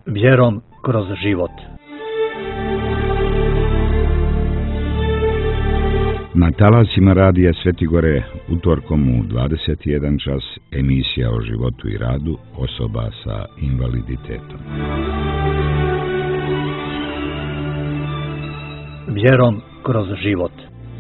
Vjerom kroz život. Na talasima radija Svetigore utorkom u 21 čas emisija o životu i radu osoba sa invaliditetom. Vjerom kroz život.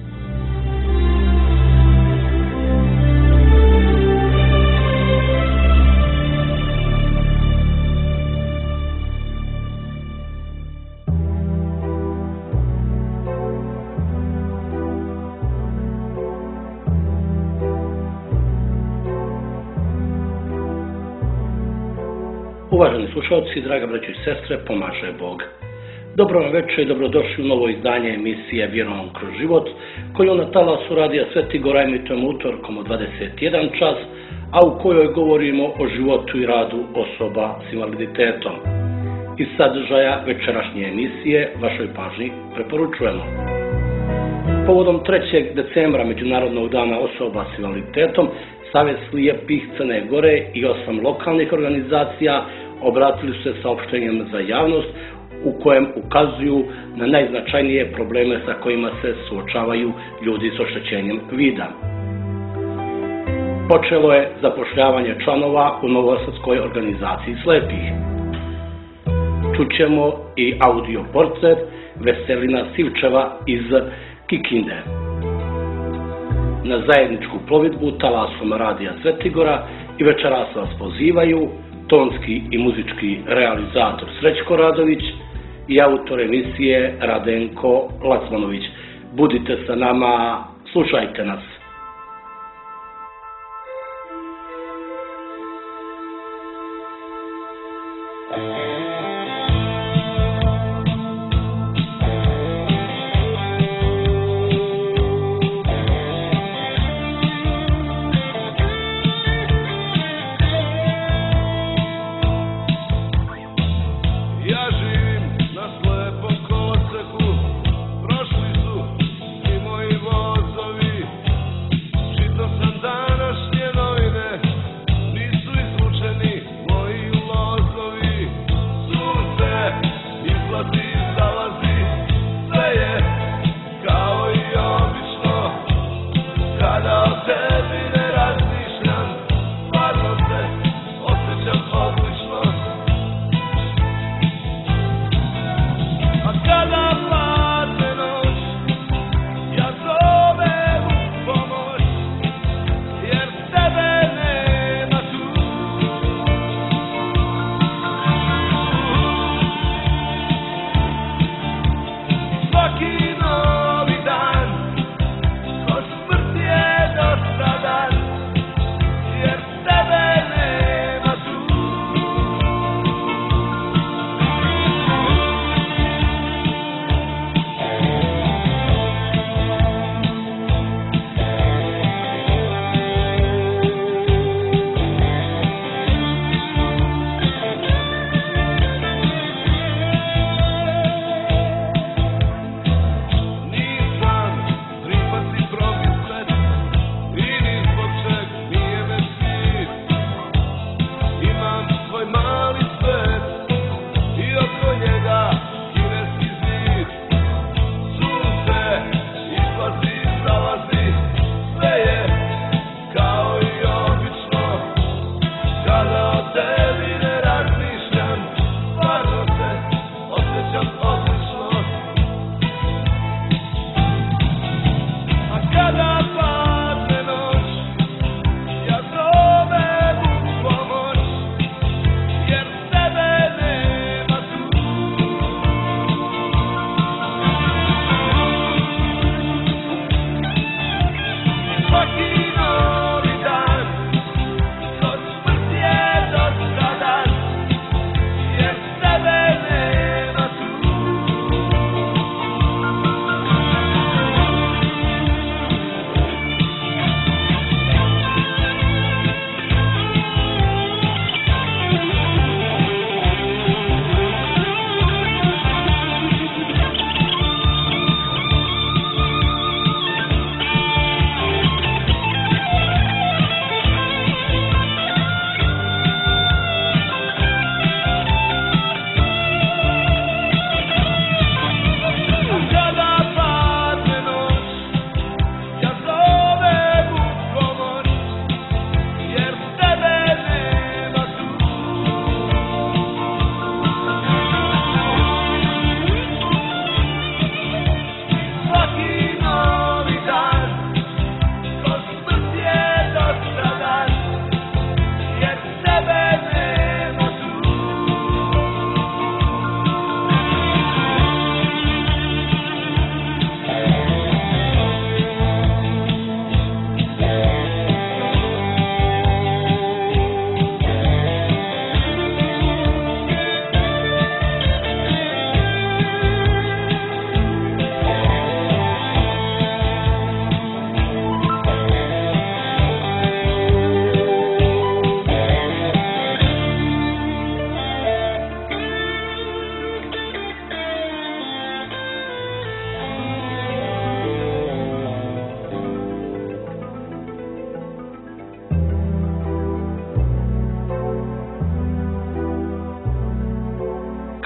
Uvaženi slušalci, draga braćo i sestre, pomaže Bog. Dobro vam večer i dobrodošli u novo izdanje emisije Vjerom kroz život, koju na talasu radija Svetigora emitujemo utorkom u 21 čas, a u kojoj govorimo o životu i radu osoba s invaliditetom. Iz sadržaja večerašnje emisije vašoj pažnji preporučujemo. Povodom 3. decembra Međunarodnog dana osoba s invaliditetom, Savez slijepih Crne Gore i 8 lokalnih organizacija obratili su se saopštenjem za javnost u kojem ukazuju na najznačajnije probleme sa kojima se suočavaju ljudi s oštećenjem vida. Počelo je zapošljavanje članova u Novosadskoj organizaciji slijepih. Čućemo i audio portret Veselina Sivčeva iz Kikinde. Na zajedničku plovidbu talasom radija Svetigora i večeras vas pozivaju tonski i muzički realizator Srećko Radović i autor emisije Radenko Lacmanović. Budite sa nama, slušajte nas.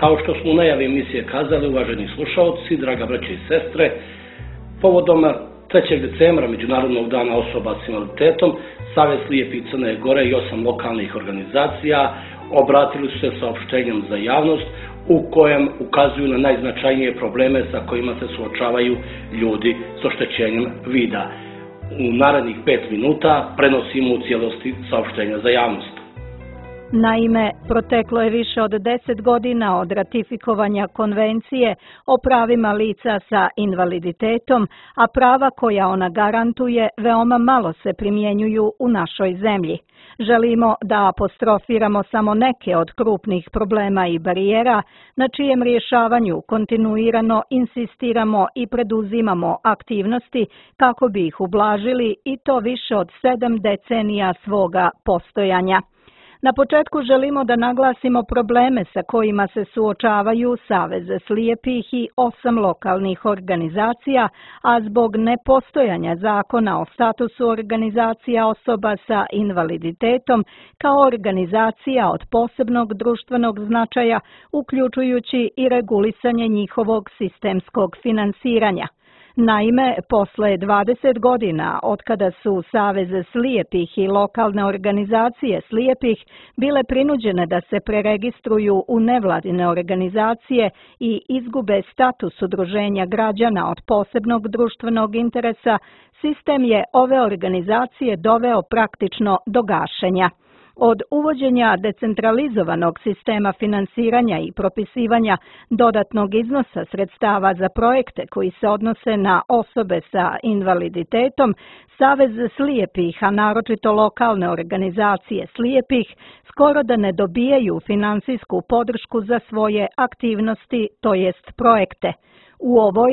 Kao što smo u najavi emisije kazali, uvaženi slušalci, draga braće i sestre, povodom 3. decembra, Međunarodnog dana osoba s invaliditetom, Savez slijepih Crne Gore i 8 lokalnih organizacija obratili su se saopštenjem za javnost u kojem ukazuju na najznačajnije probleme sa kojima se suočavaju ljudi s oštećenjem vida. U narednih 5 minuta prenosimo u cijelosti saopštenja za javnost. Naime, proteklo je više od 10 godina od ratifikovanja Konvencije o pravima lica sa invaliditetom, a prava koja ona garantuje veoma malo se primjenjuju u našoj zemlji. Želimo da apostrofiramo samo neke od krupnih problema i barijera, na čijem rješavanju kontinuirano insistiramo i preduzimamo aktivnosti kako bi ih ublažili, i to više od 7 decenija svoga postojanja. Na početku želimo da naglasimo probleme sa kojima se suočavaju Savez slijepih i 8 lokalnih organizacija, a zbog nepostojanja zakona o statusu organizacija osoba sa invaliditetom kao organizacija od posebnog društvenog značaja, uključujući i regulisanje njihovog sistemskog finansiranja. Naime, posle 20 godina otkada su Savez slijepih i lokalne organizacije slijepih bile prinuđene da se preregistruju u nevladine organizacije i izgube status udruženja građana od posebnog društvenog interesa, sistem je ove organizacije doveo praktično do gašenja. Od uvođenja decentralizovanog sistema finansiranja i propisivanja dodatnog iznosa sredstava za projekte koji se odnose na osobe sa invaliditetom, Savez slijepih, a naročito lokalne organizacije slijepih, skoro da ne dobijaju finansijsku podršku za svoje aktivnosti, to jest projekte. U ovoj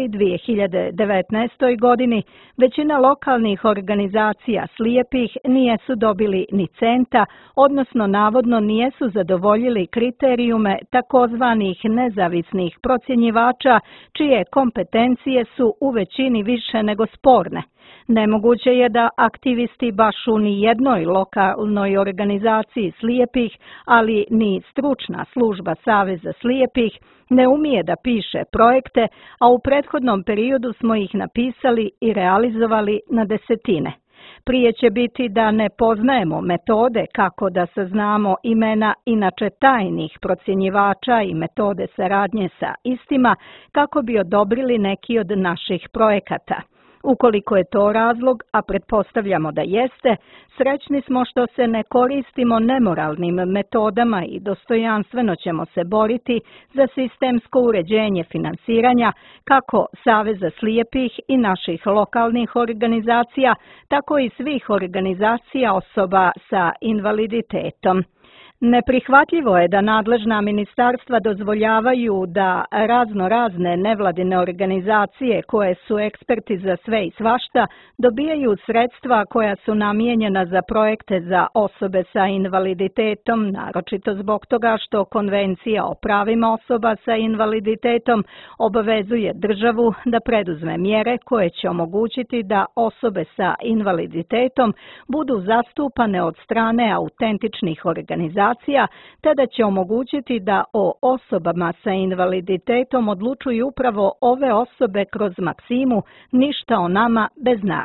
2019. godini većina lokalnih organizacija slijepih nijesu dobili ni centa, odnosno navodno nijesu zadovoljili kriterijume takozvanih nezavisnih procjenjivača, čije kompetencije su u većini više nego sporne. Nemoguće je da aktivisti baš u ni jednoj lokalnoj organizaciji slijepih, ali ni stručna služba Saveza slijepih, ne umije da piše projekte, a u prethodnom periodu smo ih napisali i realizovali na desetine. Prije će biti da ne poznajemo metode kako da saznamo imena inače tajnih procjenjivača i metode saradnje sa istima kako bi odobrili neki od naših projekata. Ukoliko je to razlog, a pretpostavljamo da jeste, srećni smo što se ne koristimo nemoralnim metodama i dostojanstveno ćemo se boriti za sistemsko uređenje finansiranja kako Saveza slijepih i naših lokalnih organizacija, tako i svih organizacija osoba sa invaliditetom. Neprihvatljivo je da nadležna ministarstva dozvoljavaju da razne nevladine organizacije koje su eksperti za sve i svašta dobijaju sredstva koja su namijenjena za projekte za osobe sa invaliditetom, naročito zbog toga što Konvencija o pravima osoba sa invaliditetom obavezuje državu da preduzme mjere koje će omogućiti da osobe sa invaliditetom budu zastupane od strane autentičnih organizacija, te da će omogućiti da o osobama sa invaliditetom odlučuju upravo ove osobe kroz maksimu ništa o nama bez nas.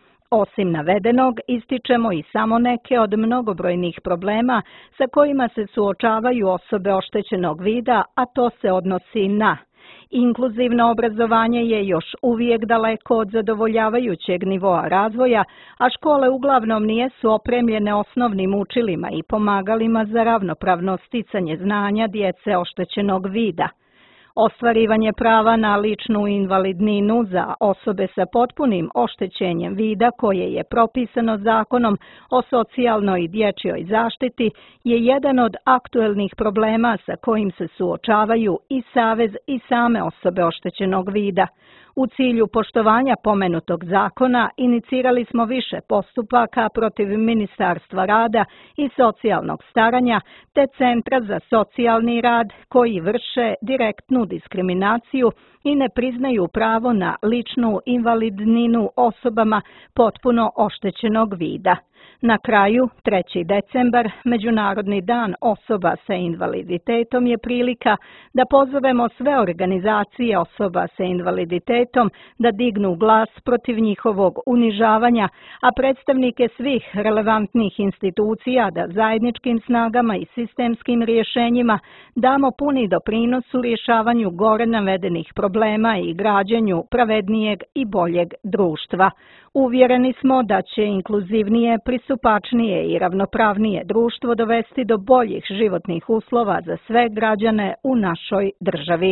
Osim navedenog, ističemo i samo neke od mnogobrojnih problema sa kojima se suočavaju osobe oštećenog vida, a to se odnosi na: inkluzivno obrazovanje je još uvijek daleko od zadovoljavajućeg nivoa razvoja, a škole uglavnom nijesu opremljene osnovnim učilima i pomagalima za ravnopravno sticanje znanja djece oštećenog vida. Ostvarivanje prava na ličnu invalidninu za osobe sa potpunim oštećenjem vida koje je propisano Zakonom o socijalnoj i dječjoj zaštiti je jedan od aktuelnih problema sa kojim se suočavaju i Savez i same osobe oštećenog vida. U cilju poštovanja pomenutog zakona inicirali smo više postupaka protiv Ministarstva rada i socijalnog staranja te Centra za socijalni rad koji vrše direktnu diskriminaciju i ne priznaju pravo na ličnu invalidninu osobama potpuno oštećenog vida. Na kraju, 3. decembar, Međunarodni dan osoba sa invaliditetom, je prilika da pozovemo sve organizacije osoba sa invaliditetom da dignu glas protiv njihovog unižavanja, a predstavnike svih relevantnih institucija da zajedničkim snagama i sistemskim rješenjima damo puni doprinos u rješavanju gore navedenih problema i građenju pravednijeg i boljeg društva. Uvjereni smo da će inkluzivnije, pristupačnije i ravnopravnije društvo dovesti do boljih životnih uslova za sve građane u našoj državi.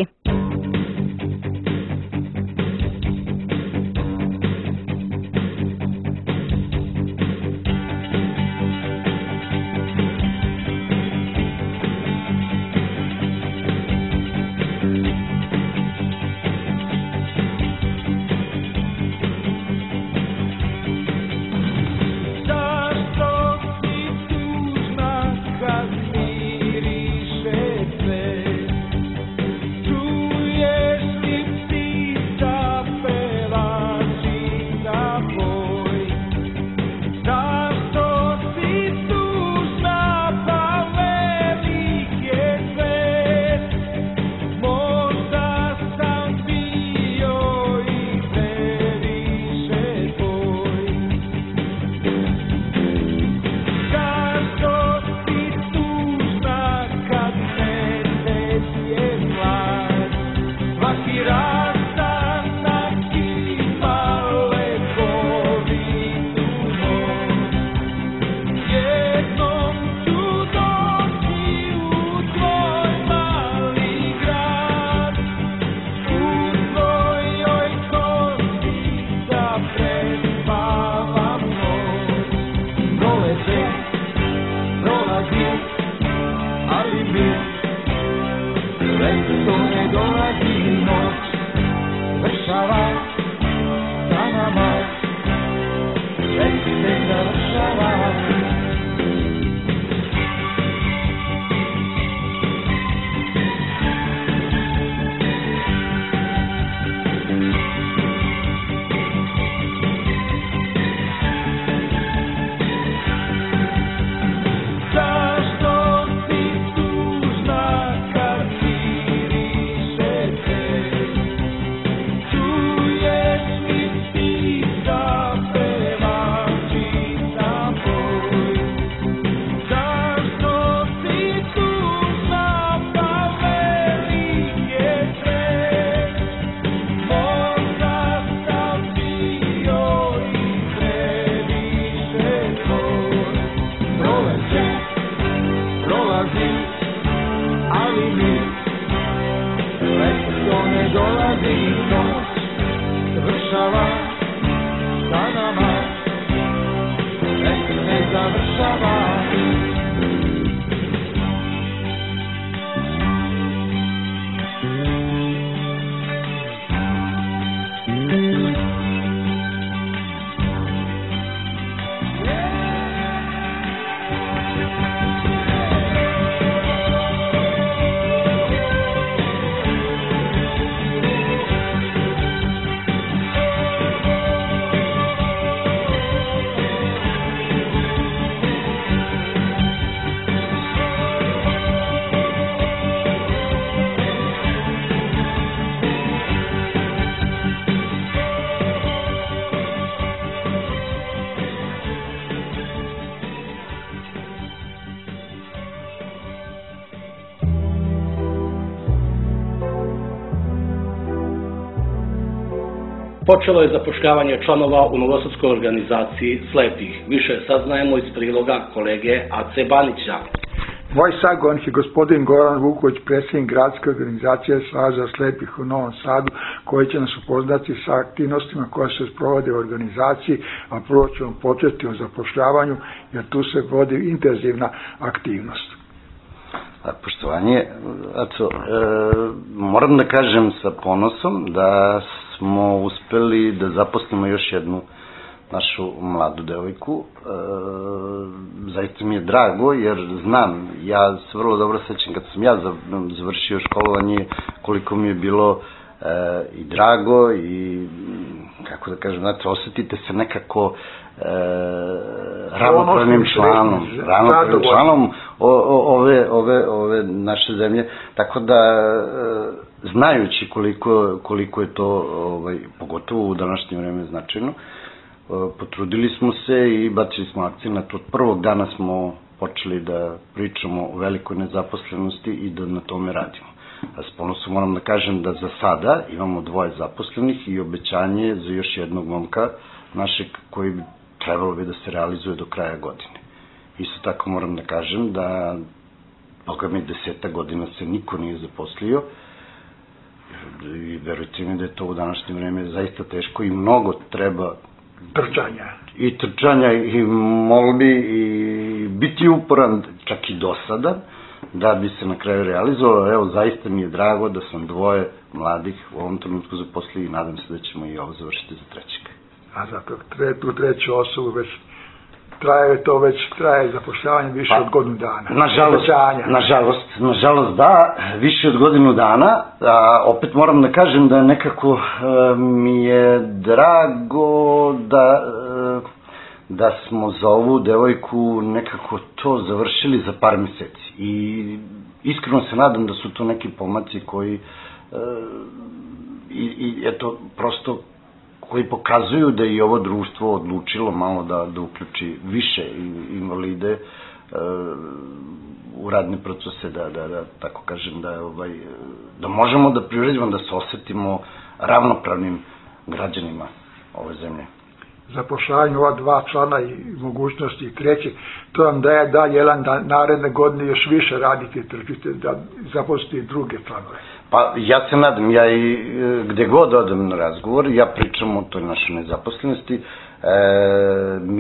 Počelo je zapošljavanje članova u Novosadskoj organizaciji slepih. Više saznajemo iz priloga kolege A.C. Banića. Moj sagovornik je gospodin Goran Vuković, predsjednik gradske organizacije Saveza slepih u Novom Sadu, koji će nas upoznati sa aktivnostima koje se sprovode u organizaciji, a prvo ćemo početi o zapošljavanju, jer tu se vodi intenzivna aktivnost. Poštovanje, moram da kažem sa ponosom da smo uspeli da zaposlimo još jednu našu mladu devojku. Zaista mi je drago, jer znam, ja se vrlo dobro sećam kad sam ja završio školovanje, koliko mi je bilo i drago i kako da kažem, znate, osetite se nekako ravnopravnim članom ove naše zemlje, tako da znajući koliko je to, pogotovo u današnje vreme, značajno, potrudili smo se i bacili smo akcenat. Od prvog dana smo počeli da pričamo o velikoj nezaposlenosti i da na tome radimo. A s ponosom moram da kažem da za sada imamo 2 zaposlenih i obećanje za još jednog momka našeg koji bi trebalo da se realizuje do kraja godine. Isto tako moram da kažem da boga mi 10 godina se niko nije zaposlio i verujte mi da je to u današnje vreme zaista teško i mnogo treba trčanja i molbi i biti uporan, čak i dosadan, da bi se na kraju realizovalo. Evo, zaista mi je drago da sam 2 mladih u ovom trenutku zaposlili i nadam se da ćemo i ovo završiti za 3. A zato tu 3. osobu već traje zapošljavanje više od godinu dana. Nažalost da, više od godinu dana, a opet moram da kažem da nekako mi je drago da smo za ovu devojku nekako to završili za par meseci i iskreno se nadam da su to neki pomaci koji eto, prosto koji pokazuju da je ovo društvo odlučilo malo da uključi više invalide u radne procese, da tako kažem, da možemo da privredimo, da se osetimo ravnopravnim građanima ove zemlje. Zapošljavanje ova 2 člana i mogućnosti i 3. to nam da jedan da naredne godine još više radite i trpite, da zaposlite i druge članove. Pa ja se nadam, ja i gde god odem na razgovor, ja pričam o toj našoj nezaposlenosti, mi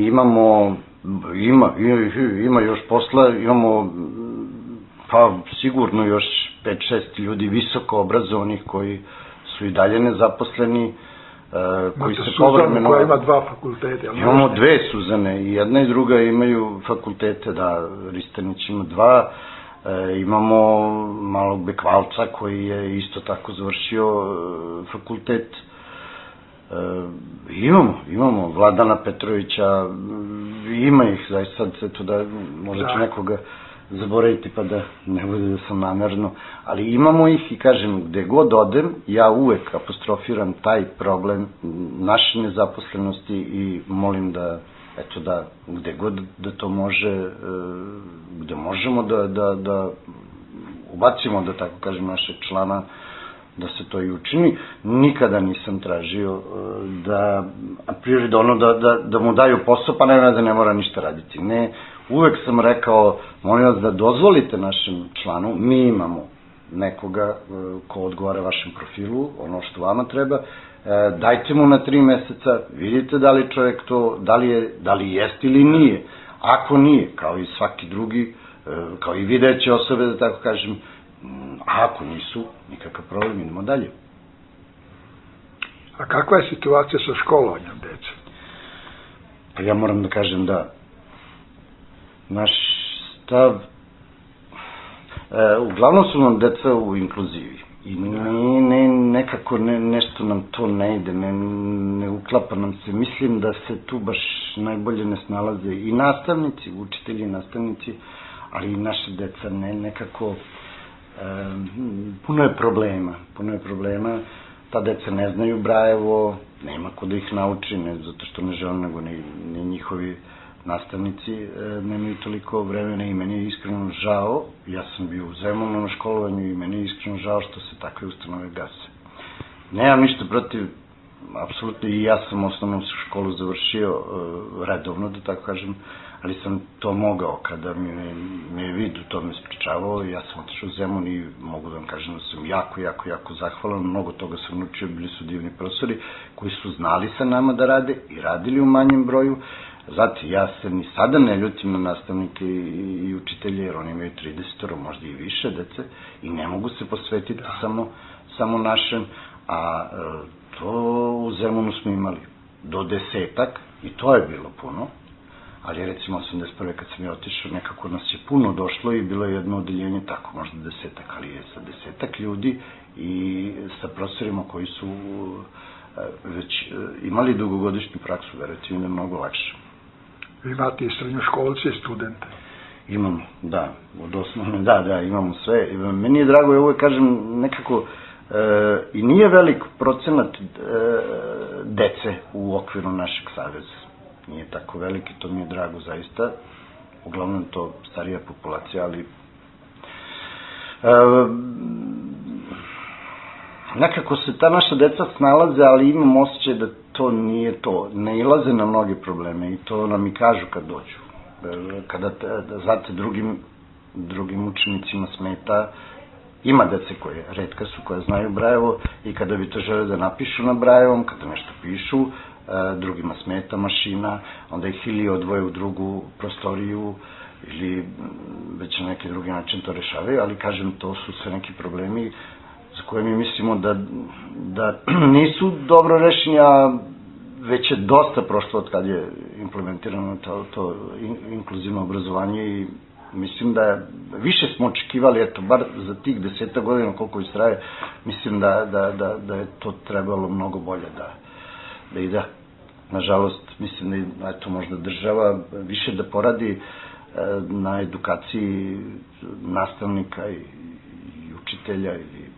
ima još posla, imamo pa sigurno još 5-6 ljudi visoko obrazovanih koji su i dalje nezaposleni, koji se povremeno... Koja ima 2 fakultete. Imamo 2 Suzane, i jedna i druga imaju fakultete, da, Ristanić ima 2, imamo malog Bekvalca koji je isto tako završio fakultet, imamo Vladana Petrovića, ima ih zaista, eto da možda ću nekoga zaboraviti pa da ne bude da sam namerno, ali imamo ih i kažem, gde god odem, ja uvek apostrofiram taj problem naše nezaposlenosti i molim da, eto da, gde god da to može, gde možemo da ubacimo, da tako kažem, našeg člana, da se to i učini. Nikada nisam tražio da, a priori da mu daju posao, pa ne mora ništa raditi. Ne, uvek sam rekao, molim vas da dozvolite našem članu, mi imamo nekoga ko odgovara vašem profilu, ono što vama treba, dajte mu na 3 meseca, vidite da li čovjek to, da li jeste ili nije. Ako nije, kao i svaki drugi, kao i videće osobe, da tako kažem, a ako nisu, nikakav problem, idemo dalje. A kakva je situacija sa školovanjem dece? Pa ja moram da kažem da naš stav, uglavnom su nam deca u inkluziji i nekako nešto nam to ne ide, ne uklapa nam se. Mislim da se tu baš najbolje ne snalaze i nastavnici, učitelji i nastavnici, ali i naše deca nekako, puno je problema, ta deca ne znaju Brajevo, nema ko da ih nauči, ne zato što ne žele, nego ne njihovi nastavnici nemaju toliko vremena i meni je iskreno žao, ja sam bio u Zemunu na školovanju i meni je iskreno žao što se takve ustanove gase. Nemam ništa protiv, apsolutno, i ja sam osnovnu školu završio redovno, da tako kažem, ali sam to mogao kada me je vid u tome sprečavao. Ja sam otišao u Zemun i mogu da vam kažem da sam jako zahvalan, mnogo toga sam naučio, bili su divni profesori koji su znali sa nama da rade i radili u manjem broju. Znate, ja se ni sada ne ljutim na nastavnike i učitelje, jer oni imaju 30, možda i više dece i ne mogu se posvetiti samo našem, a to u Zemunu smo imali do 10 i to je bilo puno, ali recimo 81. kad sam ja otišao, nekako nas je puno došlo i bilo je jedno odeljenje tako, možda 10, ali je sa 10 ljudi i sa profesorima koji su već imali dugogodišnju praksu, verujte mi da je mnogo lakše. Vi imate i srednjoškolce i studente. Imamo, da, od osnovne, da, imamo sve. Meni je drago, ja uvek kažem, nekako, i nije velik procenat dece u okviru našeg saveza. Nije tako veliki, to mi je drago zaista. Uglavnom to starija populacija, ali nekako se ta naša deca snalaze, ali imam osjećaj da to nije to. Ne ilaze na mnoge probleme i to nam i kažu kad dođu. Kada znate drugim učenicima smeta, ima dece koje retka su, koje znaju Brajevo i kada bi to žele da napišu na Brajevom, kada nešto pišu, drugima smeta mašina, onda ih ili odvoje u drugu prostoriju ili već na neki drugi način to rešavaju, ali kažem, to su sve neki problemi za koje mi mislimo da nisu dobro rešeni, a već je dosta prošlo od kad je implementirano to inkluzivno obrazovanje i mislim da više smo očekivali, eto, bar za tih 10 godina koliko istraje, mislim da je to trebalo mnogo bolje da ide. Nažalost, mislim da je to možda država više da poradi na edukaciji nastavnika i učitelja ili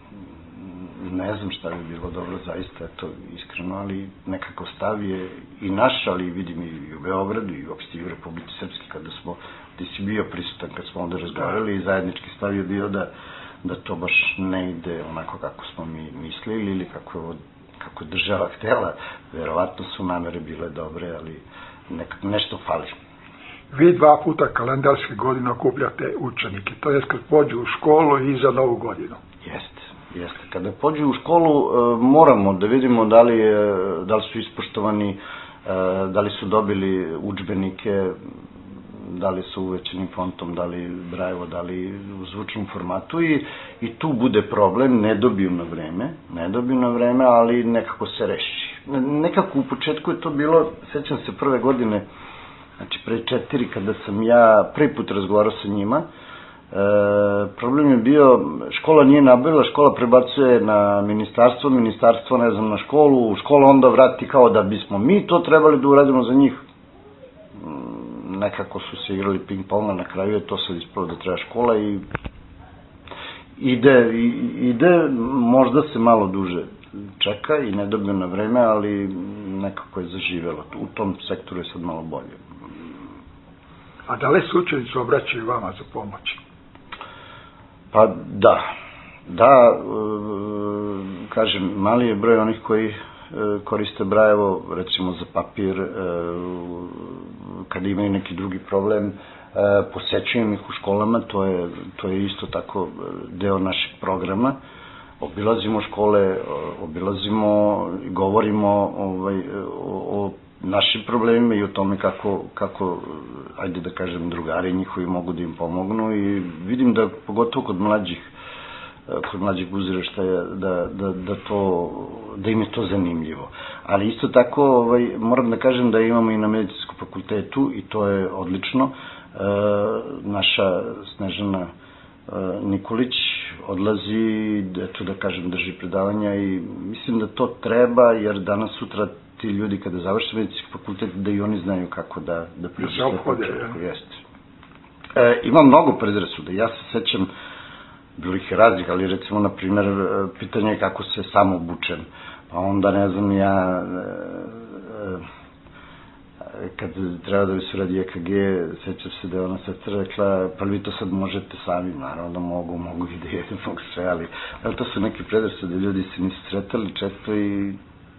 ne znam šta bi bilo dobro, zaista je to iskreno, ali nekako stav je i naš, ali vidim i u Beogradu i uopšte i u Republici Srpski, kada smo, ti si bio prisutan kad smo ovde razgovarali i zajednički stav je bio da to baš ne ide onako kako smo mi mislili ili kako je država htela. Verovatno su namere bile dobre, ali nešto fali. Vi 2 puta kalendarske godine okupljate učenike, to je kad pođu u školu i za novu godinu. Jeste. Kada pođu u školu moramo da vidimo da li su ispoštovani, da li su dobili udžbenike, da li su uvećenim fontom, da li Brajevo, da li u zvučnom formatu i tu bude problem, ne dobiju na vreme, ali nekako se reši. Nekako u početku je to bilo, sećam se prve godine, znači pre 4 kada sam ja prvi put razgovarao sa njima, problem je bio, škola nije nabavila, škola prebacuje na ministarstvo ne znam na školu, škola onda vrati kao da bismo mi to trebali da uradimo za njih. Nekako su se igrali ping-ponga, na kraju je to sad ispalo da treba škola i ide, možda se malo duže čeka i ne dobije na vreme, ali nekako je zaživelo. U tom sektoru je sad malo bolje. A da li se učenici obraćaju vama za pomoć? Pa da, kažem, mali je broj onih koji koriste Brajevo, recimo za papir, kada imaju neki drugi problem, posećujem ih u školama, to je isto tako deo našeg programa. Obilazimo škole, govorimo o našim problemima i o tome kako, ajde da kažem, drugari njihovi mogu da im pomognu i vidim da, pogotovo kod mlađih uzraštaja, da im je to zanimljivo. Ali isto tako, moram da kažem da imamo i na medicinskom fakultetu i to je odlično. Naša Snežana Nikolić odlazi, eto da kažem, drži predavanja i mislim da to treba, jer danas sutra ti ljudi kada završe medicinski fakultet, da i oni znaju kako da pristupe početku. Ima mnogo predrasuda. Ja se sećam, bilo ih je raznih, ali recimo, na primjer, pitanje je kako se sam obučem. Pa onda, ne znam, ja, kad treba da bi se radi EKG, sećam se da je ona sestra rekla, pa vi to sad možete sami, naravno da mogu i da jedem, mogu sve, ali to su neki predrasude, ljudi se nisu sretali često i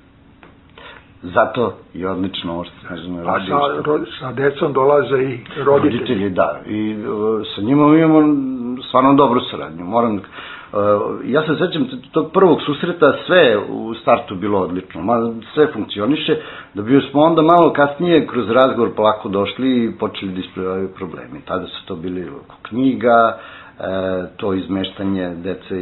zato je odlično ovo što Snežana radi. A sa decom dolaze i roditelji? Roditelji, da. I sa njima imamo stvarno dobru saradnju. Ja se sećam tog prvog susreta, sve u startu bilo odlično. Sve funkcioniše, da bi smo onda malo kasnije kroz razgovor polako došli i počeli da ispravljaju problemi. Tada su to bili oko knjiga, to izmeštanje dece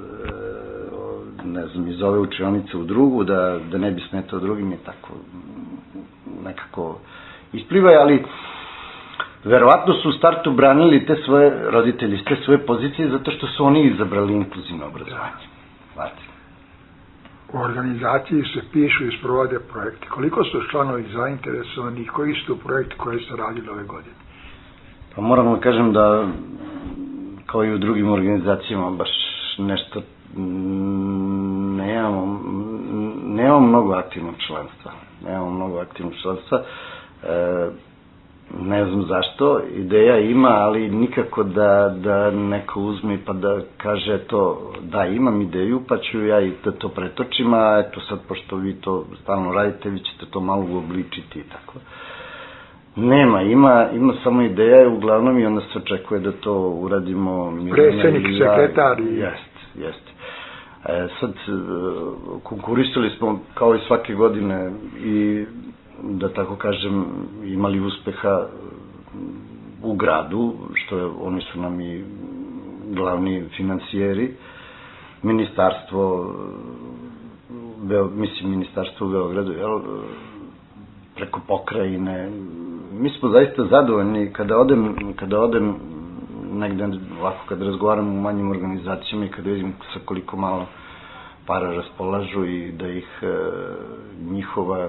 iz ove učionice u drugu, da ne bi smetao drugim, je tako nekako isplivaju, ali verovatno su u startu branili te svoje roditelji, te svoje pozicije, zato što su oni izabrali inkluzivno obrazovanje. u organizaciji se pišu i sprovode projekti. Koliko su članovi zainteresovani i koji su projekti koji su radili ove godine? Pa moram da kažem da kao i u drugim organizacijama baš nešto nemamo mnogo aktivnog članstva. Ne znam zašto, ideja ima, ali nikako da neko uzme pa da kaže to, da imam ideju pa ću ja i da to pretočim, a eto sad pošto vi to stalno radite, vi ćete to malo uobličiti i tako. Nema, ima samo ideja uglavnom i onda se očekuje da to uradimo. Predsjednik, sekretar i... Jeste. Sad konkurisali smo kao i svake godine i da tako kažem imali uspeha u gradu, što oni su nam i glavni financijeri, ministarstvo u Beogradu, preko pokrajine. Mi smo zaista zadovoljni kada odem negde ovako, kada razgovaram u manjim organizacijama i kada vidim sa koliko malo para raspolažu i da ih njihova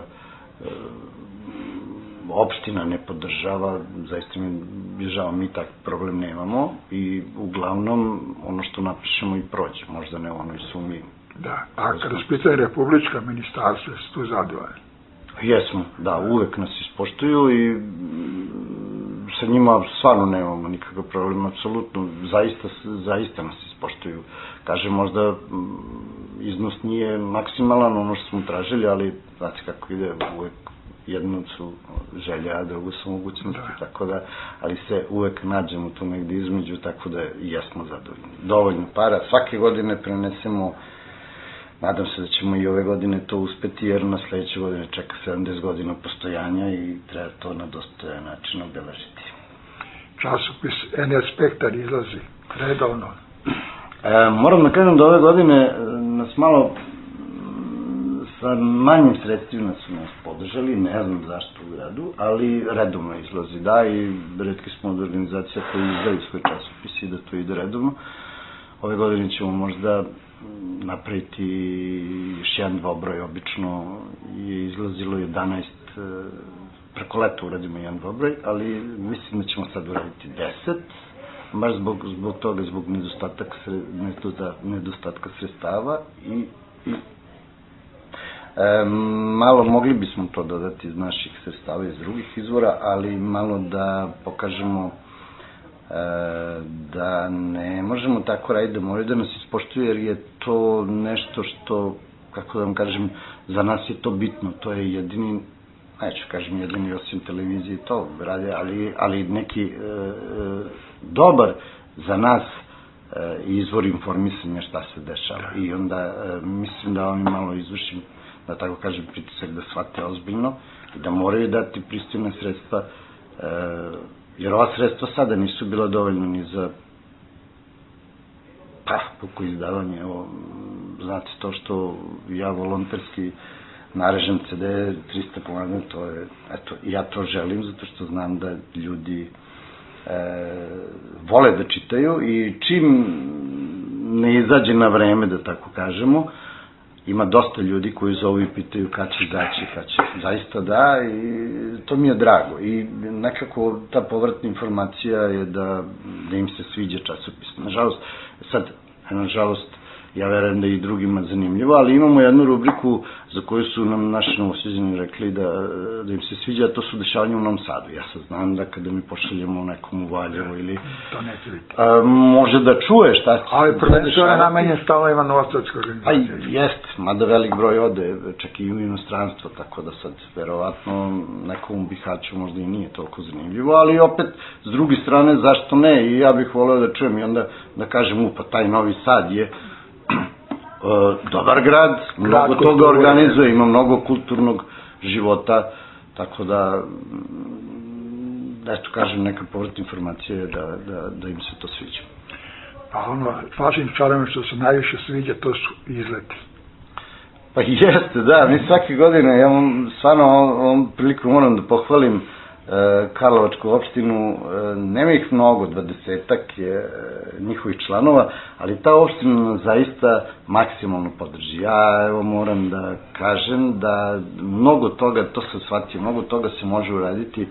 opština ne podržava, zaista mi žao, mi tak problem nemamo i uglavnom ono što napišemo i prođe, možda ne u onoj sumi. Da, a kada su pitanje republička ministarstva, su tu zadovoljni? Jesmo, da, uvek nas ispoštuju i sa njima stvarno nemamo nikakav problem, apsolutno, zaista nas ispoštuju. Kažem, možda iznos nije maksimalan, ono što smo tražili, ali znate kako ide, uvek jedno su želja, a drugo su mogućnosti, tako da, ali se uvek nađemo tu negde između, tako da jesmo zadovoljni. Dovoljno para, svake godine prenesemo. Nadam se da ćemo i ove godine to uspeti, jer na sledeće godine čeka 70 godina postojanja i treba to na dostojan način obeležiti. Časopis NS Spektar izlazi redovno. Moram da kažem da ove godine nas malo sa manjim sredstvima su nas podržali, ne znam zašto u gradu, ali redovno izlazi, da, i retki smo od organizacija koji izdaju svoj časopis i da to ide redovno. Ove godine ćemo možda napraviti još jedan dvobroj, obično je izlazilo 11, preko leta uradimo jedan dvobroj, ali mislim da ćemo sad uraditi 10, baš zbog toga, zbog nedostatka sredstava i malo mogli bismo to dodati iz naših sredstava iz drugih izvora, ali malo da pokažemo da ne možemo tako raditi, da moraju da nas ispoštuju, jer je to nešto što, kako da vam kažem, za nas je to bitno, to je jedini, neću kažem jedini osim televizije to rade, ali neki dobar za nas izvor informisanja šta se dešava i onda mislim da oni malo izvršim, da tako kažem, pritisak da shvate ozbiljno i da moraju dati pristojna sredstva, jer ova sredstva sada nisu bila dovoljna ni za puko izdavanje. Znate, to što ja volonterski narežem CD 300 pomagam, to je, eto, ja to želim zato što znam da ljudi vole da čitaju i čim ne izađe na vreme, da tako kažemo, ima dosta ljudi koji zovu i pitaju kad će izaći, zaista da, i to mi je drago. I nekako ta povratna informacija je da im se sviđa časopis. Nažalost, ja verujem da je i drugima zanimljivo, ali imamo jednu rubriku za koju su nam naši Novosjeđani rekli da im se sviđa, a to su dešavanja u Novom Sadu. Ja sad znam da kada mi pošaljemo nekom u Valjevo ili... To neće biti. Može da čuje šta se... Ali prvenstveno je namenjen stalno Ivanovostačka organizacija. Jeste, mada velik broj ode, čak i u inostranstvo, tako da sad verovatno nekom u Bihaću možda i nije toliko zanimljivo, ali opet, s druge strane, zašto ne? I ja bih voleo da čujem i onda da kažem, pa taj Novi Sad je dobar grad, mnogo toga organizuje, ima mnogo kulturnog života, tako da, eto kažem, neka povratna informacija je da im se to sviđa. A ono, vašim članovima što se najviše sviđa, to su izleti. Pa jeste, da, mi svake godine, ja vam stvarno ovom priliku moram da pohvalim Karlovačku opštinu, nema ih mnogo, 20-ak je njihovih članova, ali ta opština zaista maksimalno podrži. Ja evo moram da kažem da mnogo toga, to se shvatio, mnogo toga se može uraditi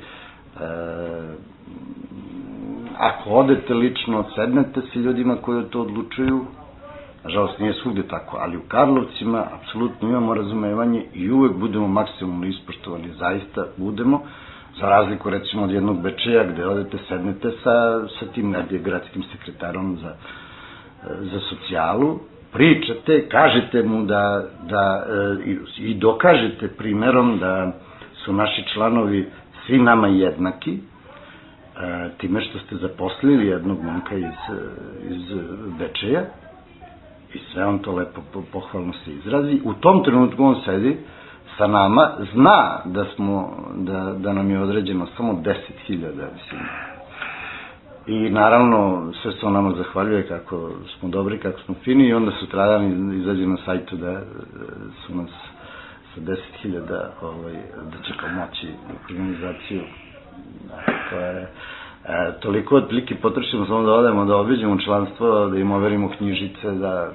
ako odete lično, sednete sa ljudima koji to odlučuju. Nažalost, nije svugde tako, ali u Karlovcima apsolutno imamo razumevanje i uvek budemo maksimalno ispoštovani, zaista budemo, za razliku recimo od jednog Bečeja gde odete, sednete sa tim gradskim sekretarom za socijalu, pričate, kažete mu i dokažete primerom da su naši članovi svi nama jednaki, time što ste zaposlili jednog momka iz Bečeja, i sve on to lepo pohvalno se izrazi. U tom trenutku on sedi sa nama, zna da nam je određeno samo 10.000, mislim. I naravno, sve se on nama zahvaljuje kako smo dobri, kako smo fini, i onda sutradan izađe na sajtu da su nas sa 10.000 da će pomoći u organizaciju. To je toliko otplike potrošimo samo da odemo, da obiđemo članstvo, da im overimo knjižice,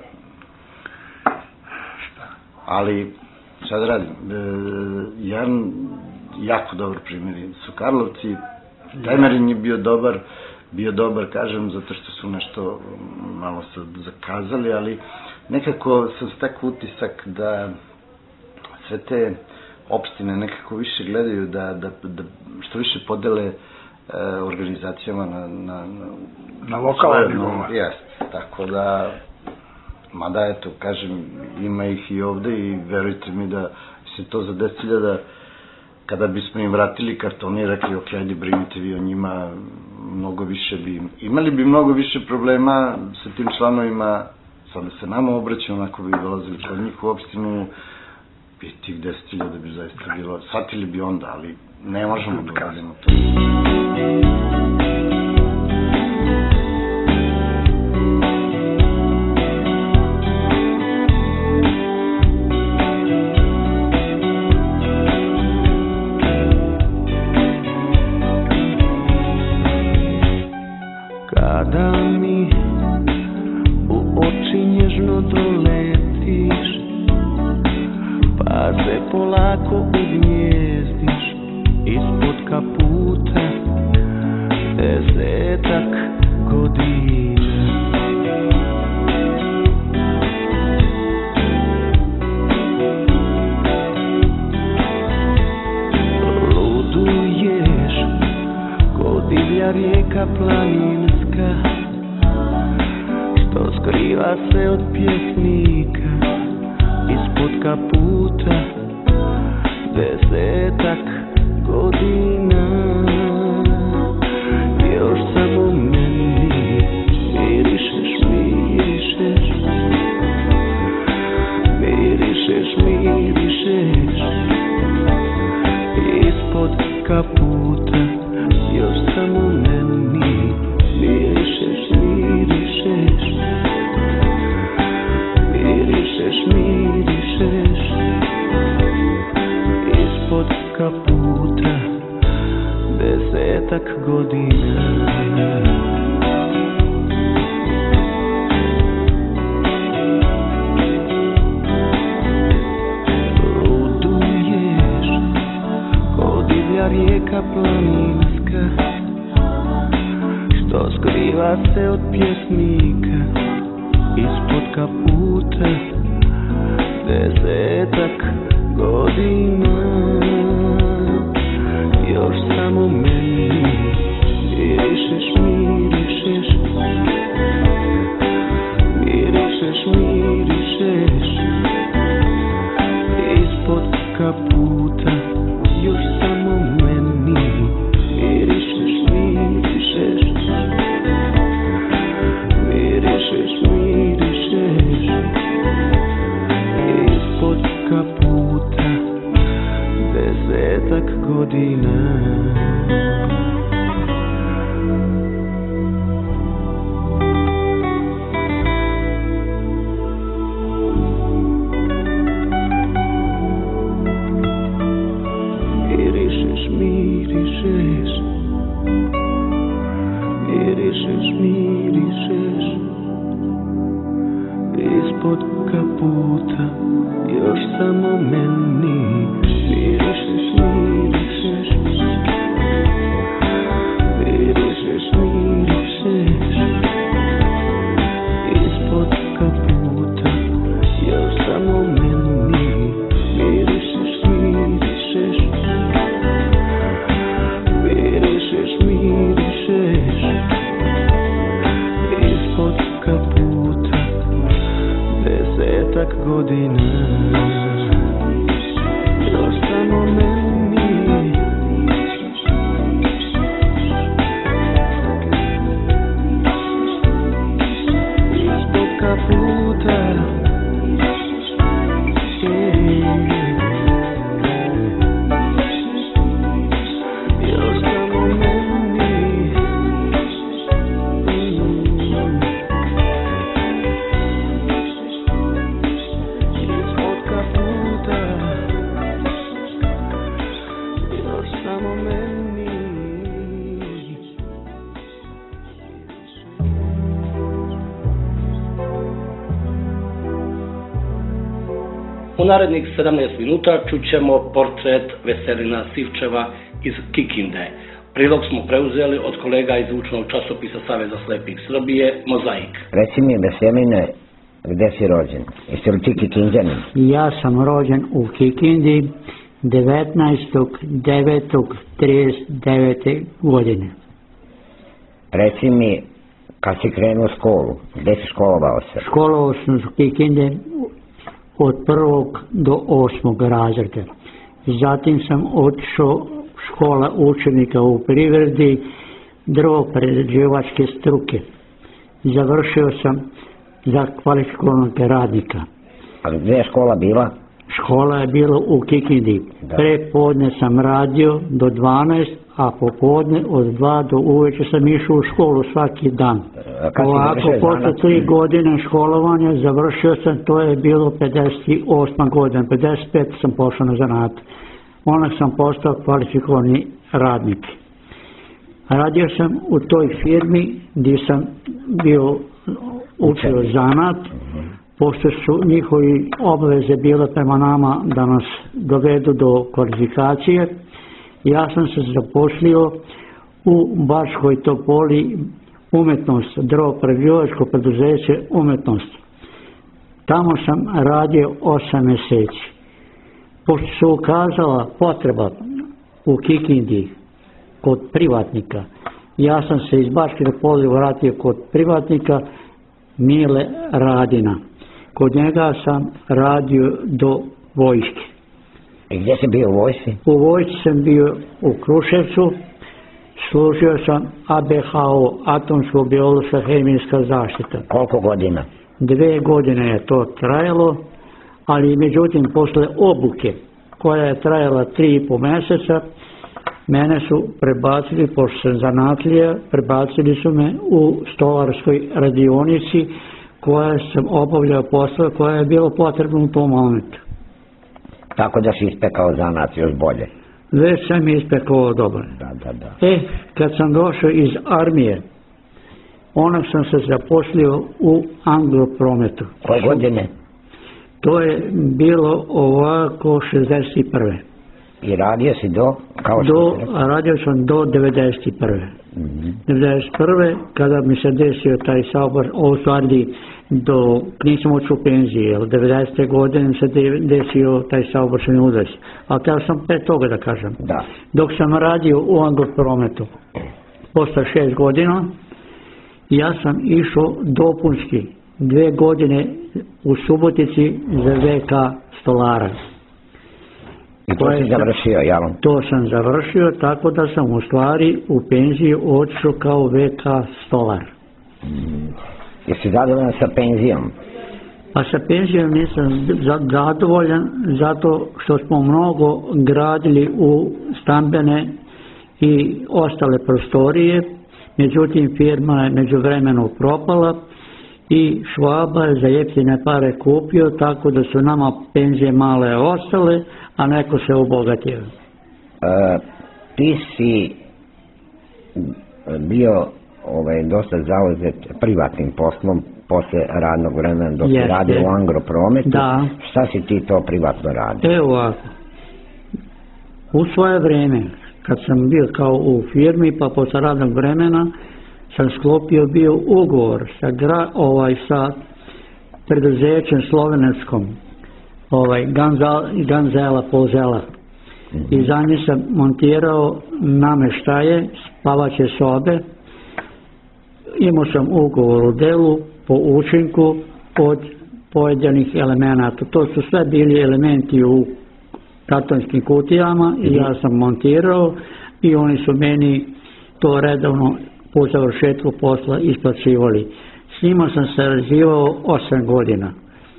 ali šta da radim? Jedan jako dobar primjer su Karlovci. Temerin je bio dobar, kažem, zato što su nešto malo sad zakazali, ali nekako sam stekao utisak da sve te opštine nekako više gledaju da što više podele organizacijama na lokalnom nivou. Jeste, tako da, mada eto, kažem, ima ih i ovde i verujte mi da se to za 10.000, kada bismo im vratili kartone i rekli, ok, ajde, brinite vi o njima, imali bi mnogo više problema sa tim članovima, sada se nama obraćaju, onako bi dolazili kod njih u opštinu, i tih 10.000 bi zaista bilo, shvatili bi onda, ali ne možemo da uradimo to. Kada mi u oči nježno doletiš, pa se polako ugnjezdiš ispod kaputa 10-ak godina. Luduješ ko divlja rijeka planinska, što skriva se od pjesnika ispod kaputa 10-ak godina. Još samo meni mirišeš, mirišeš, mirišeš, mirišeš ispod kaputa. Još samo meni mirišeš, mirišeš, mirišeš, mirišeš ispod kaputa 10-ak godina. Luduješ ko divlja rijeka planinska, što skriva se od pjesnika ispod kaputa 10-ak godina. Još samo meni mirišeš, mirišeš, mirišeš, mirišeš ispod kaputa. Još samo meni mirišeš, mirišeš, mirišeš, mirišeš ispod kaputa 10-ak godina. Mirišeš, mirišeš ispod kaputa još samo meni mirišeš, mirišeš, mirišeš, mirišeš, ispod kaputa još samo meni mirišeš, mirišeš, mirišeš, mirišeš, ispod kaputa 10 godina još samo meni ispod kaputa još samo meni ispod kaputa još samo meni. U narednih 17 minuta čućemo portret Veselina Sivčeva iz Kikinde. Prilog smo preuzeli od kolega iz zvučnog časopisa Saveza slepih Srbije, Mozaik. Reci mi, Veseline, gde si rođen? Jesi li ti Kikinđanin? Ja sam rođen u Kikindi 19.9.39. godine. Reci mi, kad si krenuo u školu, gde si školovao se? Školovao sam u Kikinde od 1. do 8. razreda. Zatim sam otišao škola učenika u privredi drvoprerađivačke struke. Završio sam za kvalifikovanog radnika. A gde je škola bila? Škola je bila u Kikindi. Prepodne sam radio do 12, a popodne od 2 do uveče sam išao u školu svaki dan. Ovako, posle 3 godine školovanja završio sam, to je bilo 58. godina, 55 sam pošao na zanat. Onda sam postao kvalifikovani radnik. Radio sam u toj firmi gdje sam bio učio zanat, pošto su njihovi obveze bile prema nama da nas dovedu do kvalifikacije. Ja sam se zaposlio u Bačkoj Topoli umetnost, drvoprerađivačko preduzeće umetnost. Tamo sam radio 8 mjeseci. Pošto se ukazala potreba u Kikindi kod privatnika, ja sam se iz Bačke Topole vratio kod privatnika Mile Radina. Kod njega sam radio do vojske. I gdje si bio u vojsci? U vojsci sam bio u Kruševcu, služio sam ABHO, atomsko-biološka hemijska zaštita. Koliko godina? 2 godine je to trajalo, ali međutim posle obuke koja je trajala 3,5 mjeseca, mene su prebacili, pošto sam zanatlija, prebacili su me u stolarskoj radionici koja sam obavljao posao koja je bilo potrebno u tom momentu. Tako da si ispekao zanat još bolje. Već sam ispekao dobro. Da. Kad sam došao iz armije, onak sam se zaposlio u Angloprometu. Koje godine? To je bilo ovako 61. I radio si do? Radio sam do 91. 91. kada mi se desio taj saobraćaj, ovo stvari nisam otišao u penziji, jer 90. godine mi se desio taj saobraćajni udar. Ali kada sam pre toga da kažem, dok sam radio u Angloprometu, posle 6 godina, ja sam išao dopunski 2 godine u Subotici za VK stolara. I to si završio, jel? To sam završio, tako da sam u stvari u penziju otišao kao VK stolar. Jesi zadovoljan sa penzijom? Pa sa penzijom nisam zadovoljan zato što smo mnogo gradili u stambene i ostale prostorije, međutim firma je međuvremeno propala i Švaba je za jeftine pare kupio, tako da su nama penzije male ostale, a neko se obogatio. Ti si bio dosta zauzet privatnim poslom posle radnog vremena dok Jeste. si radio u agroprometu. Da. Šta si ti to privatno radio? Evo ovako, u svoje vrijeme, kad sam bio kao u firmi, pa posle radnog vremena sam sklopio bio ugovor sa preduzećem slovenskom, Ganzela Polzela. I za nje sam montirao namještaje, spavaće sobe. Imao sam ugovor u delu po učinku od pojedinih elemenata. To su sve bili elementi u kartonskim kutijama i ja sam montirao i oni su meni to redovno po završetku posla isplaćivali. S njima sam sarađivao 8 godina.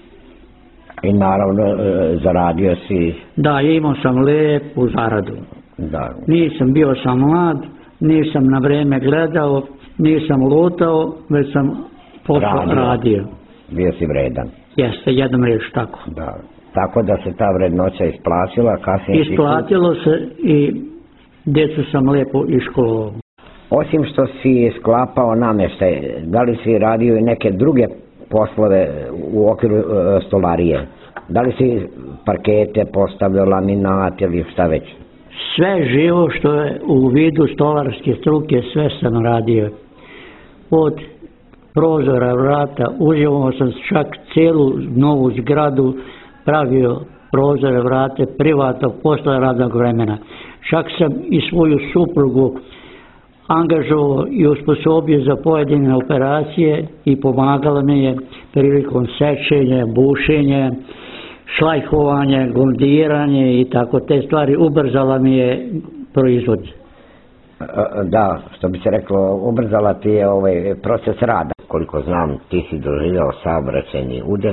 I naravno zaradio si... Da, imao sam lijepu zaradu. Da. Bio sam mlad, nisam na vrijeme gledao, nisam lutao, već sam posao radio. Bio si vredan. Jeste, jednom riječ tako. Da. Tako da se ta vrednoća isplatila, kasnije... Isplatilo se i djecu sam lijepo iškolovao. Osim što si sklapao namještaj, da li si radio i neke druge poslove u okviru stolarije? Da li si parkete postavljao, laminat ili šta već? Sve živo što je u vidu stolarske struke, sve sam radio. Od prozora, vrata, uzimao sam čak cijelu novu zgradu, pravio prozore, vrate, privatno posle radnog vremena. Čak sam i svoju suprugu angažovao i usposobio za pojedine operacije i pomagala mi je prilikom sečenja, bušenja, šlajhovanja, gondiranje i tako te stvari. Ubrzala mi je proizvod. Da, što bi se reklo, ubrzala ti je proces rada. Koliko znam, ti si doživljao saobraćajni udes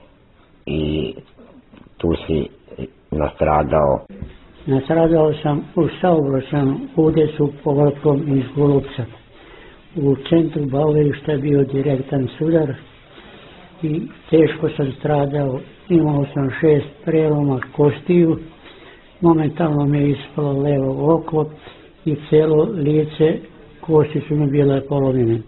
i tu si nastradao. Nastradao sam u saobraćajnom udesu povratkom iz Golupca. U centru bavilišta je bio direktan sudar i teško sam stradao. Imao sam 6 preloma kostiju, momentalno mi je ispalo levo oko i cijelo lice, kosti su mi bile polomljene.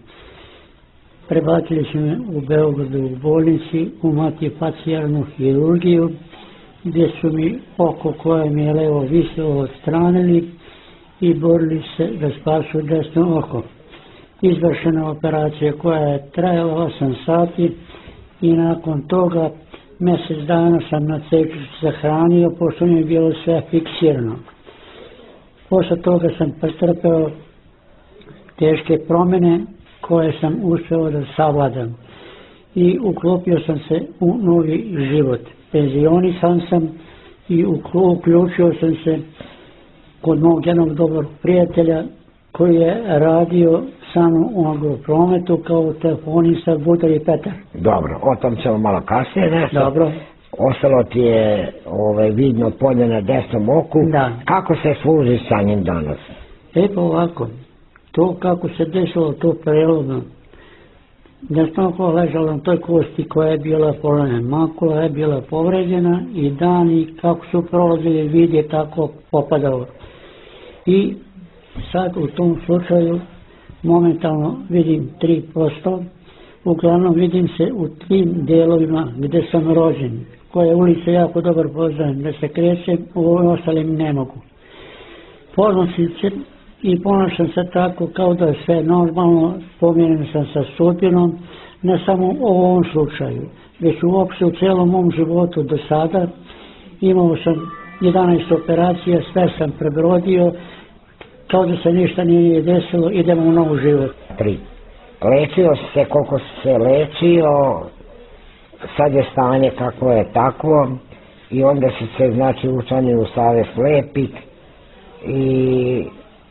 Prebacili su me u Beogradu u bolnici u matifacijalnu hirurgiju, gdje su mi oko koje mi je levo visilo odstranili i borili se da spasu desno oko. Izvršena operacija koja je trajala 8 sati i nakon toga mjesec dana sam na cečuću sahranio, pošto mi je bilo sve fiksirano. Posle toga sam pretrpeo teške promjene koje sam uspio da savladam i uklopio sam se u novi život. Penzionisan sam i uključio sam se kod mog jednog dobrog prijatelja koji je radio samo u agroprometu kao telefonista Budar i Petar. Dobro, o tom ćemo malo kasnije nešto. Dobro. Ostalo ti je vidno polje na desnom oku. Da. Kako se služi sa njim danas? Pa ovako, to kako se desilo to prelomno, desno oko ležalo na toj kosti koja je bila polomljena, makula je bila povređena i dani kako su prolazili vid je tako popadao. I sad u tom slučaju momentalno vidim 3%, uglavnom vidim se u tim dijelovima gdje sam rođen, koje ulice jako dobro poznajem, da se krećem, u ostalim ne mogu. Podnosim se i ponašam se tako kao da je sve normalno, pomiren sam sa sudbinom, ne samo u ovom slučaju, već uopšte u cijelom mom životu do sada. Imao sam 11 operacija, sve sam prebrodio, kao da se ništa nije desilo, idemo u novu život. 3. Lečio se koliko se lečio, sad je stanje kako je takvo i onda si se znači učlanio u Savez slepih i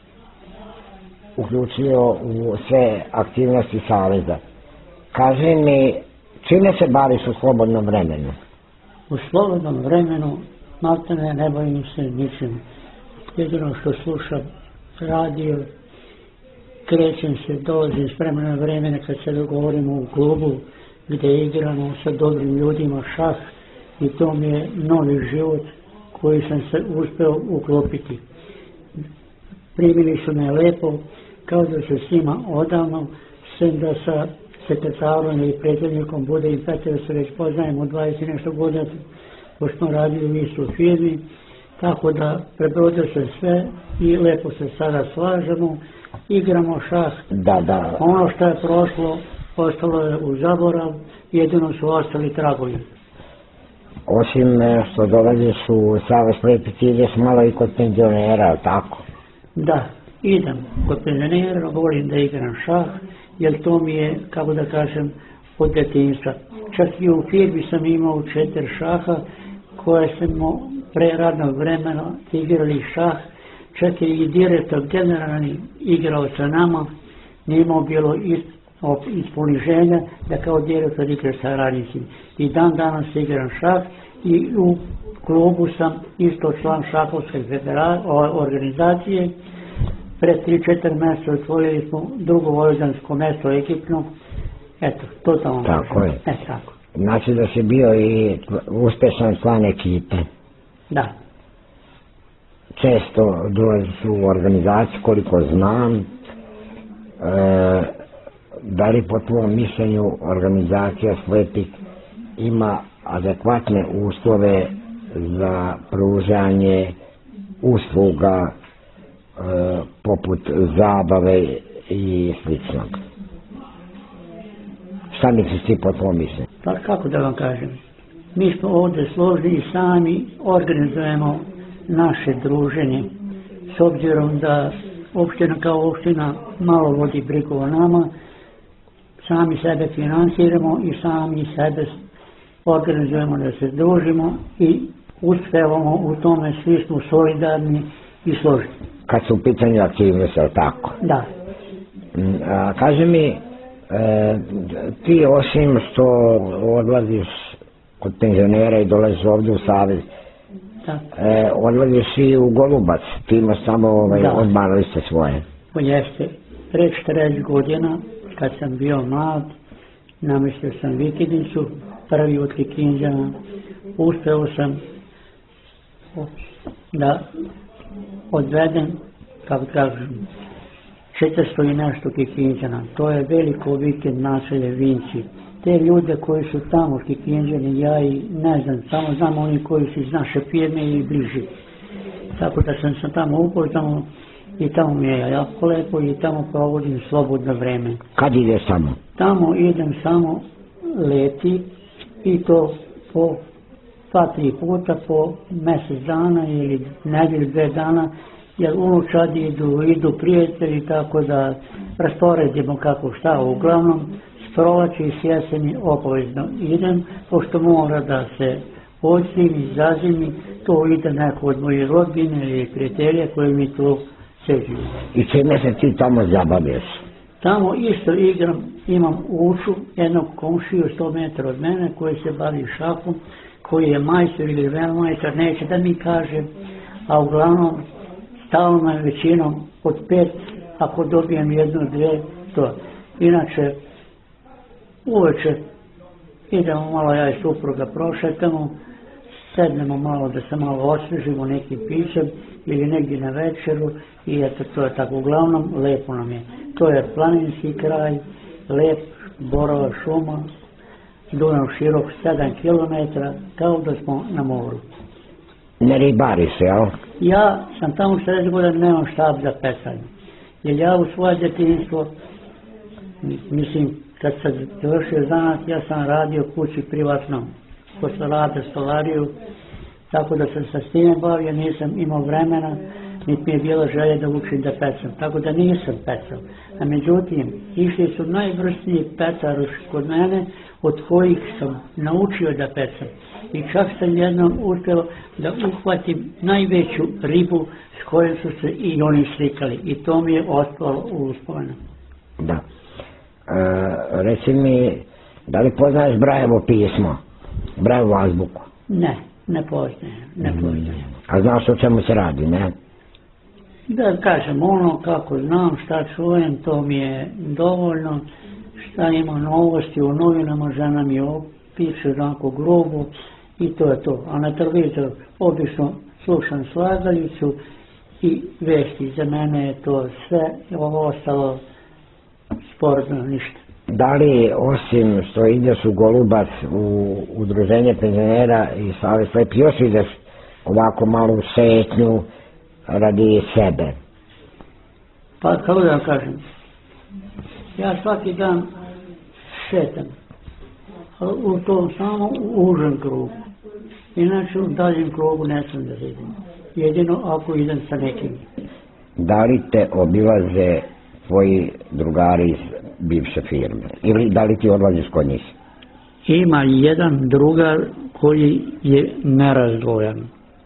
uključio u sve aktivnosti Saveza. Kaži mi, čime se baviš u slobodnom vremenu? U slobodnom vremenu maltene ne bavim se ničim. Jedino što slušam radio, krećem se, dolazim s vremena na vremena kad se dogovorimo u klubu gdje igramo sa dobrim ljudima šah i to mi je novi život koji sam se uspio uklopiti. Primili su me lepo, kao da se s njima odavno, sem da sa sekretarom ili predsjednikom bude i Petar se već poznajemo 20 nešto godina, pošto smo radili u istoj firmi, tako da prebrodio se sve i lepo se sada slažemo, igramo šah. Da. Ono što je prošlo, ostalo je u zaborav, jedino su ostali tragovi. Osim što dolaziš u Savez slepih, ideš malo i kod penzionera, tako? Da, idem kod penzionera, volim da igram šah, jer to mi je, kako da kažem, od djetinjstva. Čak i u firmi sam imao 4 šaha koje smo pre radnog vremena igrali šah, čak i direktor generalni igrao sa nama, nije imao bilo isponiženja da kao direktor igra sa radnicima. I dan danas igram šah i u klubu sam isto član šahovske organizacije. Pre 3-4 mjeseca otvorili smo drugo vojvođansko mjesto ekipno. Eto, to tamo. Tako je. Tako. Znači da si bio i uspješan član ekipe. Da. Često dolaziš u organizaciju, koliko znam. Da li po tvojom mišljenju organizacija slepih ima adekvatne uslove za pružanje usluga poput zabave i sličnog? Šta misliš ti po tvojom mišljenju? Pa kako da vam kažem? Mi smo ovdje složni i sami organizujemo naše druženje, s obzirom da opština kao opština malo vodi brigu o nama, sami sebe financiramo i sami sebe organizujemo da se družimo i uspevamo u tome, svi smo solidarni i složni. Kad su u pitanju aktivnosti, je li tako? Da. Kaži mi, ti osim što odlaziš kod penzionera i dolaziš ovdje u Savez, odlaziš i u Golubac, ti imaš samo odmaralište svoje. Jeste, pre 40 godina, kad sam bio mlad, namestio sam vikendicu, prvi od Kikinđana, uspeo sam da odvedem, kako kažem, 400 i nešto Kikinđana. To je veliko vikend naselje Vinci. Te ljude koji su tamo Kikinđani, ja i ne znam, samo znam oni koji su iz naše firme i bliži. Tako da sam se tamo upoznao i tamo mi je jako lepo i tamo provodim slobodno vreme. Kad ideš tamo? Tamo idem samo leti i to po 2-3 puta po mjesec dana ili nedjelju 2 dana, jer unučad idu prijatelji, tako da rasporedimo kako šta. Uglavnom, s proleće i s jeseni obavezno idem, pošto mora da se odzimi, zazimi, to ide neko od mojih rodbine ili prijatelja koji mi to seđuju. I čime se ti tamo zabavljaš? Tamo isto igram, imam Ušu, jednog komšiju 100 metara od mene koji se bavi šahom, koji je majstor ili velmajstor, neće da mi kaže, a uglavnom stalno je većinom od 5, ako dobijem 1-2, to. Inače, uveče idemo malo, ja i supruga prošetamo, sednemo malo da se malo osvežimo nekim pićem ili negdje na večeru i eto, to je tako. Uglavnom, lepo nam je. To je planinski kraj, lep, borova šuma, Dunav širok 7 km, kao da smo na moru. Ne ribari se, jel? Ja sam tamo 40 godina, nemam štab za pecanje. Jer ja u svoje djetinjstvo, mislim, kad sam završio zanat, ja sam radio kući privatno, ko se rade stolariju, tako da sam se s time bavio, nisam imao vremena, niti mi je bilo želje da učim da pecam, tako da nisam pecao. A međutim, išli su najvrsniji pecari kod mene, od kojih sam naučio da pecam. I čak sam jednom uspio da uhvatim najveću ribu s kojom su se i oni slikali. I to mi je ostalo u uspomenu. Da. Reci mi, da li poznaješ Brajevo pismo? Brajevo azbuku? Ne poznajem. A znaš o čemu se radi, ne? Da kažem, ono kako znam, šta čujem, to mi je dovoljno. Šta ima novosti u novinama, žena mi opiše onako grubo i to je to. A na televizor obično slušam slagalicu i vesti. Za mene je to sve, ovo ostalo sporno, ništa. Da li, osim što ideš u Golubac, u udruženje penzionera i Savez slepih, još ideš ovako malo u šetnju radi sebe? Pa kako da vam kažem, ja svaki dan šetam, u tom samo užem krugu. Inače u daljem krugu ne sam da idem. Jedino ako idem sa nekim. Da li te obilaze tvoji drugari iz bivše firme? Ili da li ti odlaziš kod njih? Ima jedan drugar koji je nerazdvojan.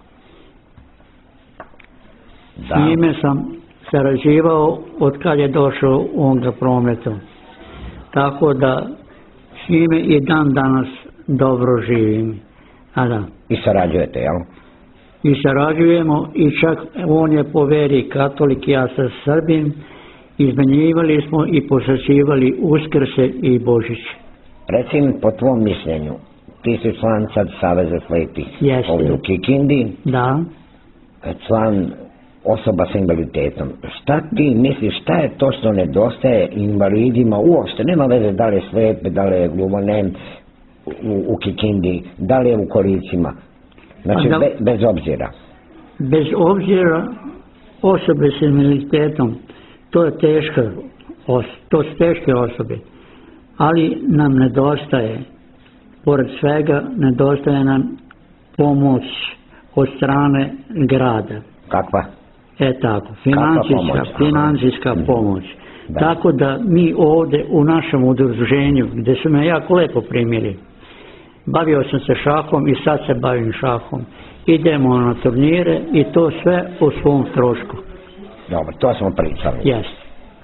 Da. S njime sam sarađivao od kad je došao on ga prometom. Tako da s njime i dan danas dobro živim. A da. I sarađujete, jel? I sarađujemo i čak on je po veri katolik, ja sam Srbin. Izmenjivali smo i posvećivali Uskrse i Božić. Reci mi, po tvom mišljenju, ti si član sad Saveza slepih ovdje u Kikindi. Da. Član osoba sa invaliditetom. Šta ti misliš, šta je to što nedostaje invalidima uopšte? Nema veze da li je slepe, da li je gluvonem u Kikindi, da li je u kolicima. Znači, bez obzira. Bez obzira, osobe s invaliditetom, to je to su teške osobe, ali nam nedostaje, pored svega, nedostaje nam pomoć od strane grada. Kakva? Tako, financijska pomoć. Da. Tako da mi ovdje u našem udruženju, gdje su me jako lepo primili, bavio sam se šahom i sad se bavim šahom. Idemo na turnire i to sve u svom trošku. Dobro, to smo pričali. Jeste.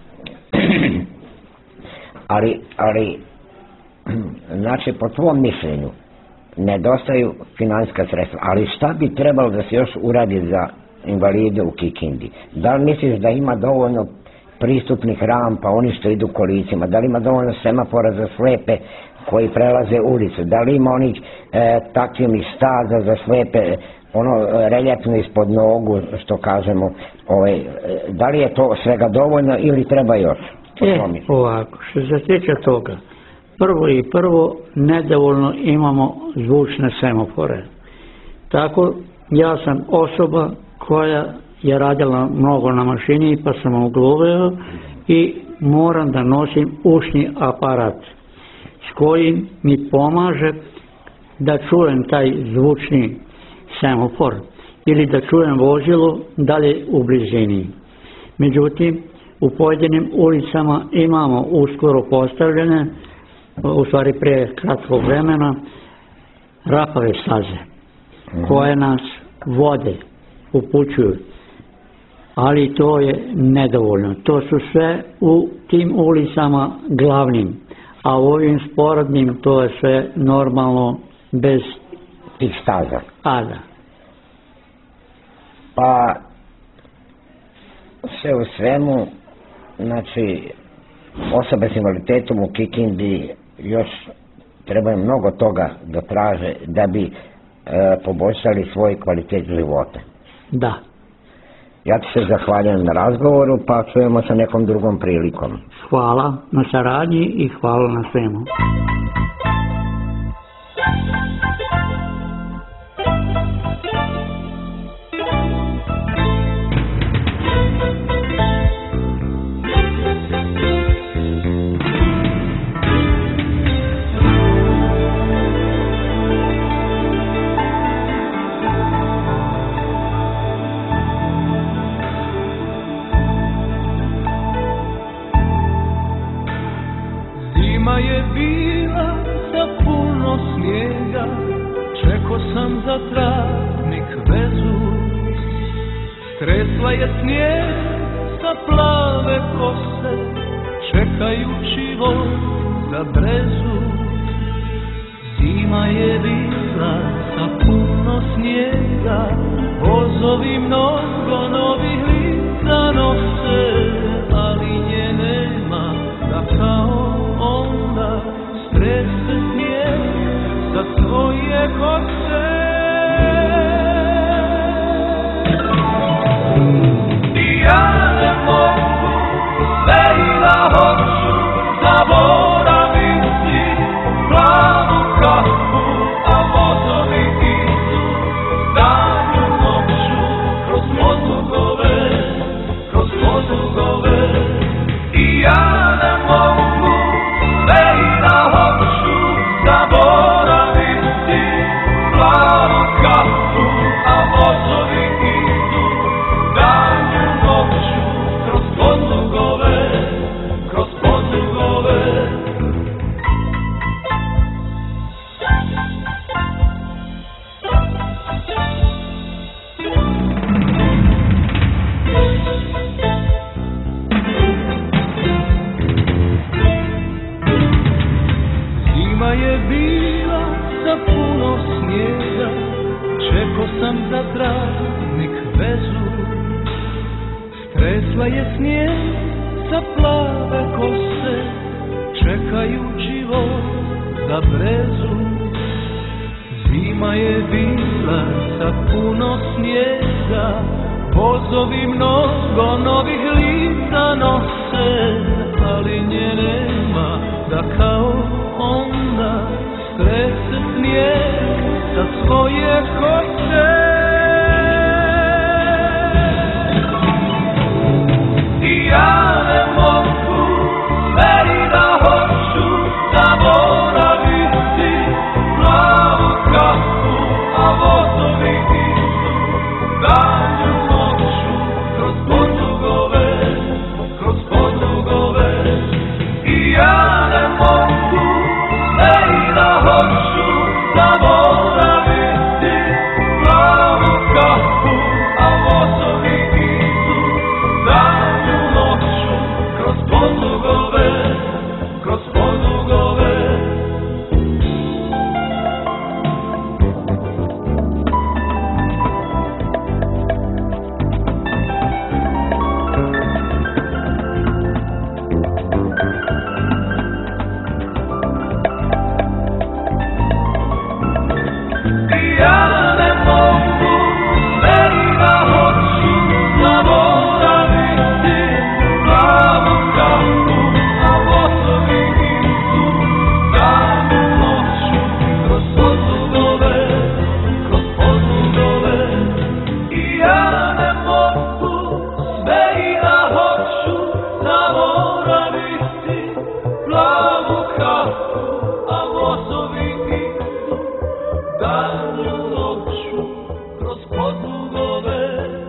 ali znači po tvom mišljenju nedostaju financijska sredstva, ali šta bi trebalo da se još uradi za invalide u Kikindi? Da li misliš da ima dovoljno pristupnih rampa, oni što idu kolicima, da li ima dovoljno semafora za slepe koji prelaze ulicu, da li ima onih takvih staza za slepe, ono reljepno ispod nogu, što kažemo, da li je to svega dovoljno ili treba još? Ovako, što se tiče toga, prvo nedovoljno imamo zvučne semafore. Tako, ja sam osoba koja je radila mnogo na mašini pa sam ugluveo i moram da nosim ušni aparat s kojim mi pomaže da čujem taj zvučni semafor ili da čujem vozilo dalje u blizini. Međutim, u pojedinim ulicama imamo uskoro postavljene, u stvari prije kratkog vremena, rapave staze koje nas vode, upućuju, ali to je nedovoljno. To su sve u tim ulicama glavnim, a u ovim sporednim to je sve normalno bez tih staza. Da. Pa sve u svemu, znači osobe s invaliditetom u Kikindi još trebaju mnogo toga da traže da bi poboljšali svoj kvalitet života. Da. Ja ti se zahvaljujem na razgovoru, pa čujemo se nekom drugom prilikom. Hvala na saradnji i hvala na svemu. Zima je bila sa puno snijega, čeko sam za travnik vezu. Tresla je snijeg sa plave kose, čekajući voz za brezu. Zima je bila sa puno snijega, vozovi mnogo novih lica nose, ali nje nema da kao onda strese snijeg sa svoje kose. Stresla je snijeg sa plave kose, čekaju život za brezu. Zima je bila sa puno snijega, vozovi mnogo novih lica nose, ali nje nema da kao onda strese snijeg sa svoje kose. Ja ne mogu, meni da hoću zaboraviti plavu kapu, a vozovi idu danju noću kroz podlugove. I ja ne mogu, meni da hoću zaboraviti plavu kapu, a vozovi idu danju kroz podlugove. Ja ne mogu, meni da hoću zaboraviti plavu kapu, a vozovi idu danju noću kroz podlugove. I ja ne mogu, meni da hoću zaboraviti plavu kapu, a vozovi idu danju noću kroz podlugove.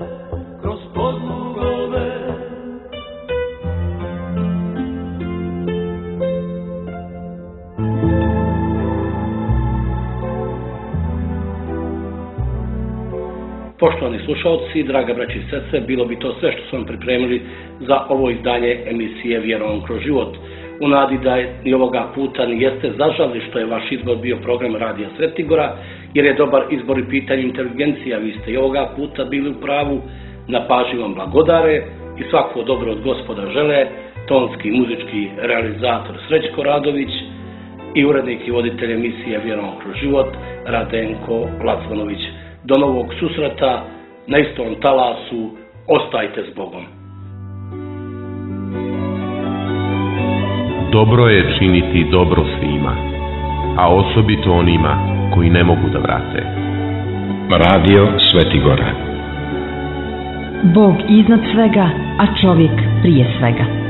Poštovani slušalci, draga braći i sestre, bilo bi to sve što smo pripremili za ovo izdanje emisije Vjerom kroz život. U nadi da i ovoga puta niste zažali što je vaš izbor bio program Radija Svetigora, jer je dobar izbor i pitanje inteligencija. Vi ste i ovoga puta bili u pravu, na pažnji vam blagodare i svako dobro od Gospoda žele, tonski i muzički realizator Srećko Radović i urednik i voditelj emisije Vjerom kroz život Radenko Lacmanović. Do novog susreta na istom talasu, ostajte s Bogom. Dobro je činiti dobro svima, a osobito onima koji ne mogu da vrate. Radio Svetigora. Bog iznad svega, a čovjek prije svega.